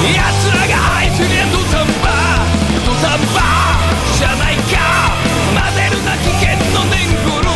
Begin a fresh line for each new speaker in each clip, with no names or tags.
奴らが愛すりゃ土壇場じゃないか。混ぜるな危険の年頃。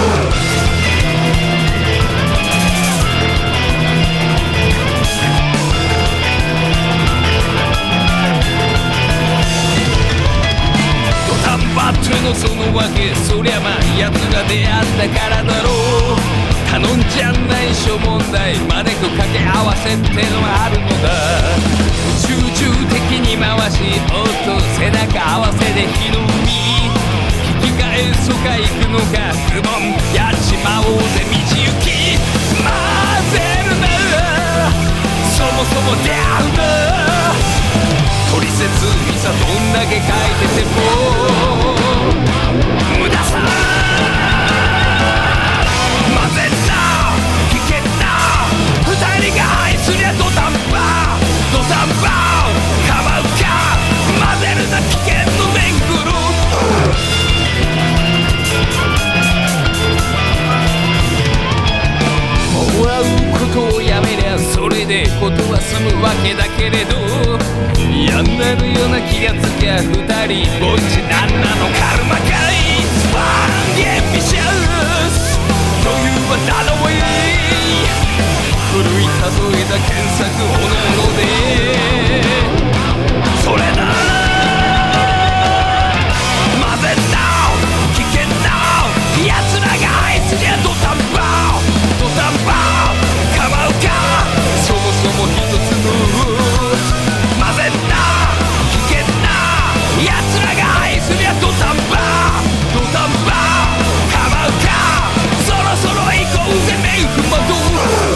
土壇場ってのそのわけ、そりゃまあ奴が出会ったからだろう。頼んじゃないしょ問題招く掛け合わせってのがあるのだ。集中的に回し音背中合わせで火の海。引き返すか行くのかズボンやっちまおうぜ道行き。混ぜるなそもそも出会うな。取説いざどんだけ書いてても無駄さ。混ぜんな危険な二人が愛すりゃ土壇場かばうか。混ぜるな危険の年頃。もらうことをやめりゃそれでことは済むわけだけれど、やんなるような気がつきゃ二人ぼっちなんなのカルマかい。ワンゲンビシャス余裕はダノウェイ。古い例えだ検索おのおのでそれだ。混ぜんな危険な奴らが愛すりゃ土壇場かまうか。そもそも一つの混ぜんな危険な奴らが愛すりゃ土壇場かまうか。そろそろ行こうぜメイクモド。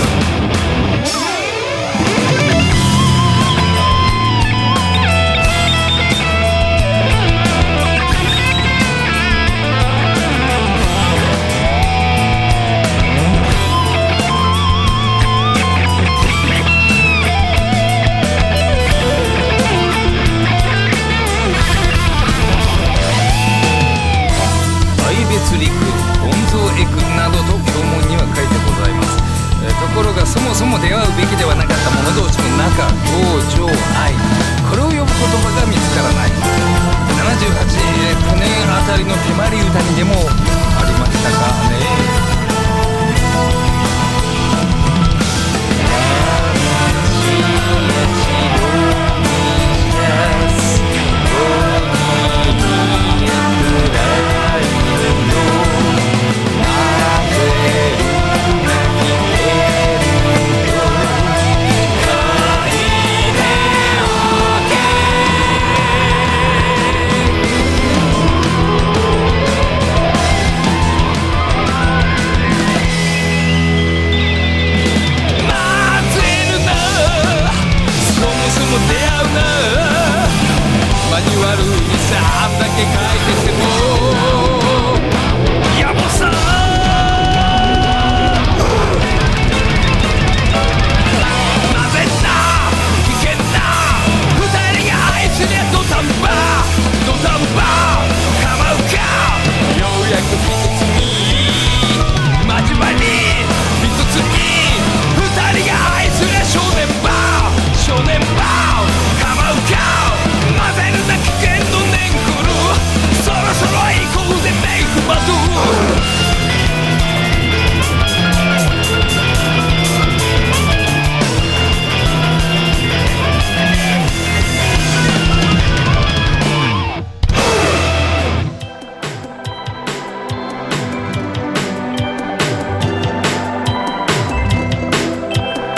などと教文には書いてございます。ところがそもそも出会うべきではなかった者同士の仲同情愛、これを呼ぶ言葉が見つからない。78、9年あたりの手まり歌にでもありましたかね。マニュアルにさあんだけ